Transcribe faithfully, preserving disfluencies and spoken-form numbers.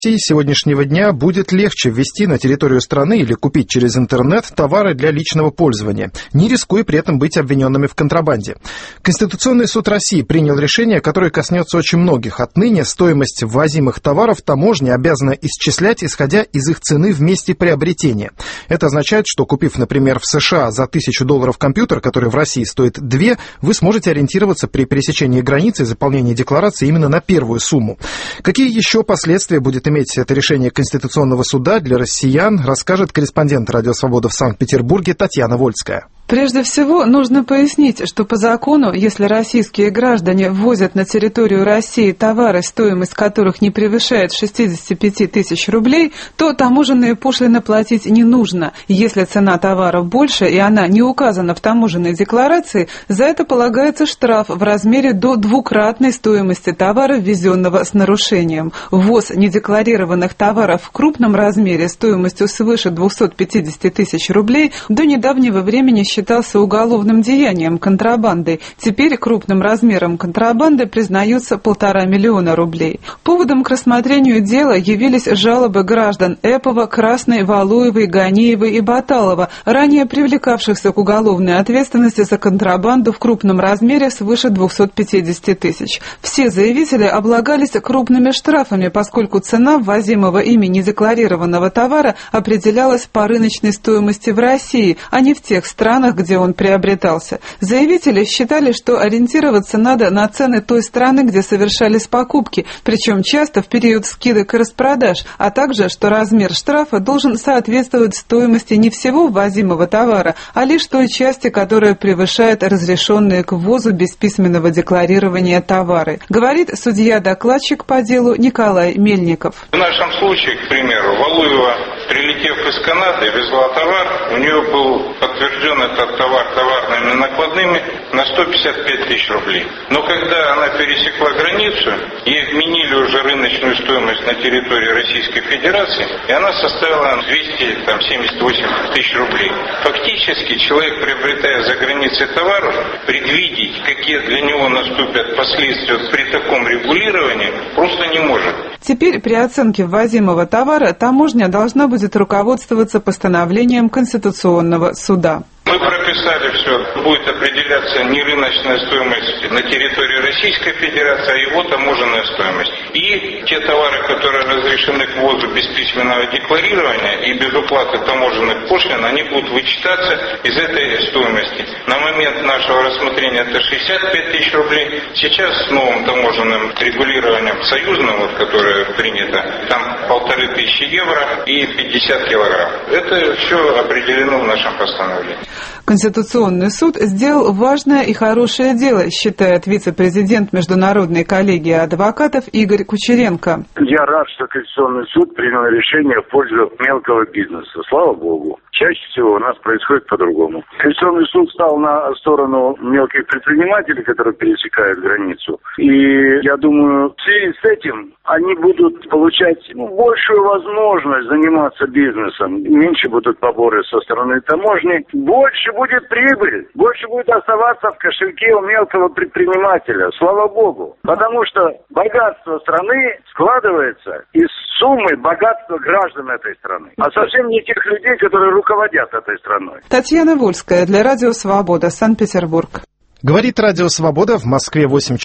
С сегодняшнего дня будет легче ввести на территорию страны или купить через интернет товары для личного пользования, не рискуя при этом быть обвиненными в контрабанде. Конституционный суд России принял решение, которое коснется очень многих. Отныне стоимость ввозимых товаров таможня обязана исчислять, исходя из их цены в месте приобретения. Это означает, что купив, например, в США за тысячу долларов компьютер, который в России стоит две, вы сможете ориентироваться при пересечении границы и заполнении декларации именно на первую сумму. Какие еще последствия будет иметь это решение Конституционного суда для россиян, расскажет корреспондент «Радио Свобода» в Санкт-Петербурге Татьяна Вольская. Прежде всего, нужно пояснить, что по закону, если российские граждане ввозят на территорию России товары, стоимость которых не превышает шестьдесят пять тысяч рублей, то таможенные пошлины платить не нужно. Если цена товара больше и она не указана в таможенной декларации, за это полагается штраф в размере до двукратной стоимости товара, ввезенного с нарушением. Ввоз недекларированных товаров в крупном размере стоимостью свыше двухсот пятидесяти тысяч рублей до недавнего времени считается считался уголовным деянием контрабандой. Теперь крупным размером контрабанды признаются полтора миллиона рублей. Поводом к рассмотрению дела явились жалобы граждан Эпова, Красной, Валуевой, Ганеевой и Баталова, ранее привлекавшихся к уголовной ответственности за контрабанду в крупном размере свыше двухсот пятидесяти тысяч. Все заявители облагались крупными штрафами, поскольку цена ввозимого ими недекларированного товара определялась по рыночной стоимости в России, а не в тех странах, где он приобретался. Заявители считали, что ориентироваться надо на цены той страны, где совершались покупки, причем часто в период скидок и распродаж, а также, что размер штрафа должен соответствовать стоимости не всего ввозимого товара, а лишь той части, которая превышает разрешенные к ввозу без письменного декларирования товары. Говорит судья-докладчик по делу Николай Мельников. В нашем случае, к примеру, Валуева, прилетев из Канады, везла товар, у нее был подтвержден этот товар товарными накладными на сто пятьдесят пять тысяч рублей. Но когда она пересекла границу, ей вменили уже рыночную стоимость на территории Российской Федерации, и она составила двести семьдесят восемь тысяч рублей. Фактически человек, приобретая за границей товар, предвидеть, какие для него наступят последствия при таком регулировании, просто не может. Теперь при оценке ввозимого товара таможня должна будет руководствоваться постановлением Конституционного суда. Мы прописали все, будет определяться не рыночная стоимость на территории Российской Федерации, а его таможенная стоимость. И те товары, которые разрешены к ввозу без письменного декларирования и без уплаты таможенных пошлин, они будут вычитаться из этой стоимости. На момент нашего рассмотрения это шестьдесят пять тысяч рублей. Сейчас с новым таможенным регулированием союзным, вот, которое принято, там полторы тысячи евро и пятьдесят килограмм. Это все определено в нашем постановлении. Конституционный суд сделал важное и хорошее дело, считает вице-президент Международной коллегии адвокатов Игорь Кучеренко. Я рад, что Конституционный суд принял решение в пользу мелкого бизнеса. Слава Богу. Чаще всего у нас происходит по-другому. Конституционный суд стал на сторону мелких предпринимателей, которые пересекают границу. И я думаю, в связи с этим они будут получать ну, большую возможность заниматься бизнесом. Меньше будут поборы со стороны таможни. Больше будет прибыль. Больше будет оставаться в кошельке у мелкого предпринимателя. Слава Богу. Потому что богатство страны складывается из суммы богатства граждан этой страны. А совсем не тех людей, которые руководят этой страной. Татьяна Вольская для Радио Свобода, Санкт-Петербург. Говорит Радио Свобода, в Москве восемь